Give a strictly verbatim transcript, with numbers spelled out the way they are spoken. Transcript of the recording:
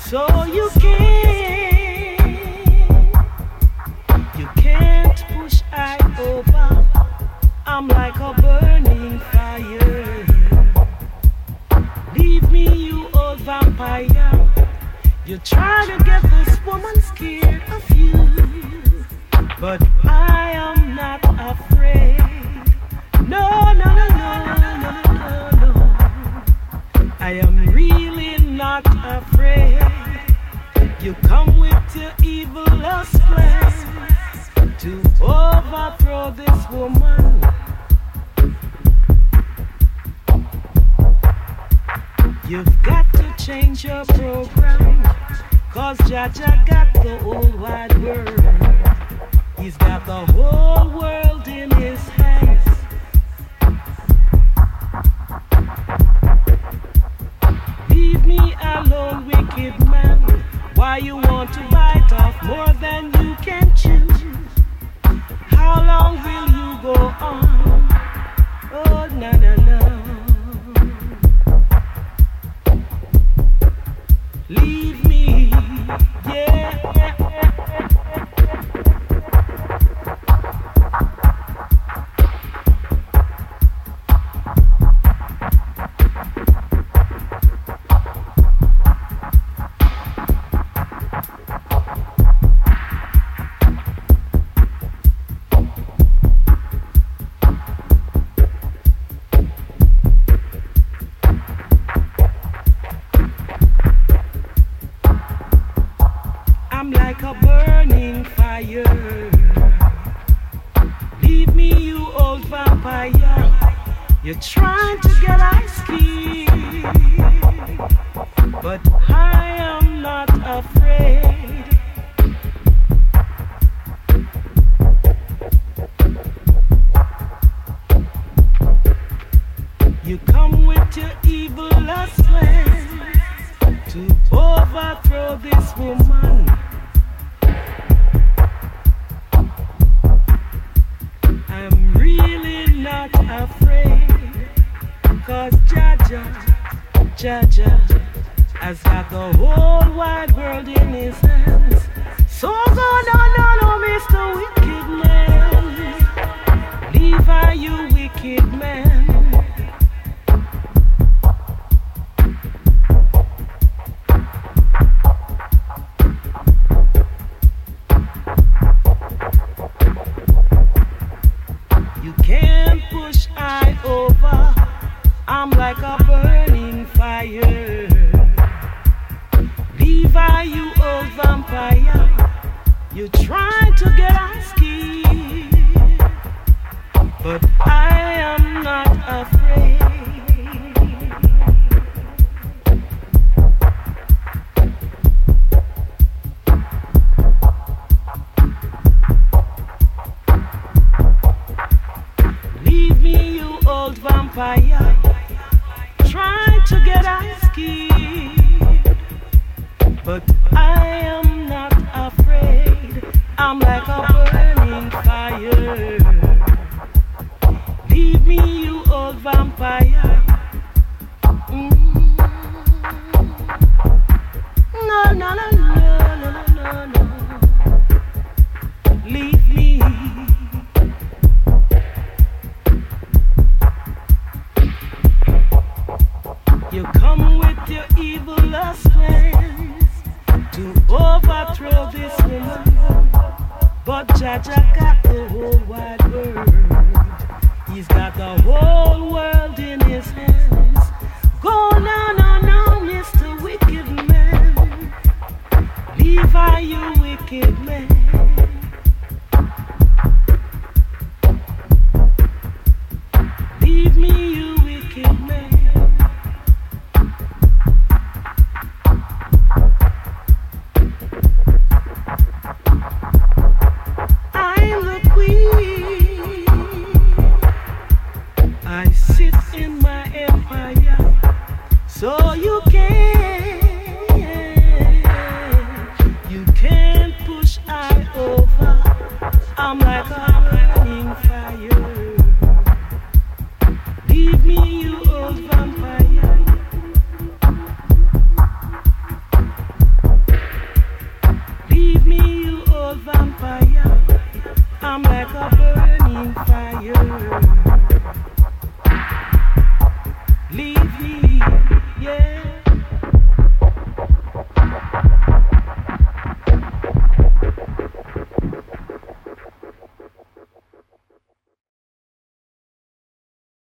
So you can't, you can't push I over. I'm like a burning fire. Leave me, you old vampire. You're trying to get this woman scared of you, but I am not afraid. No, no, no, no, no, no, no. I am really not afraid. You come with your evil lust plans to overthrow this woman. You've got to change your program, 'cause Jaja got the whole wide world. He's got the whole world in his hands. Leave me alone, wicked man. Why you want to bite off more than you can chew? How long will you go on? Oh, no, no, no. Leave me, yeah. I'm like a burning fire. Leave me, you old vampire. You're trying to get ice skin, but I am not afraid. You come with your evil lust plans to overthrow this woman. I'm really not afraid, 'cause Jaja, Jaja has got the whole wide world in his hands. So go no, no, no, Mister Wicked Man. Levi, you wicked man. You can't push I over. I'm like a burning fire. Levi, you old vampire. You're trying to get ice skin, but I am not afraid. Leave me, you old vampire, trying to get ice skin, but I am not afraid. I'm like a burning fire. Leave me, you old vampire. Mm. No, no, no, no, no, no, no. Leave me. You come with your evil lust plans to overthrow this woman, but Jaja got the whole wide world. He's got the whole world in his hands. Go now, now, now, Mister Wicked Man. Levi, you wicked man.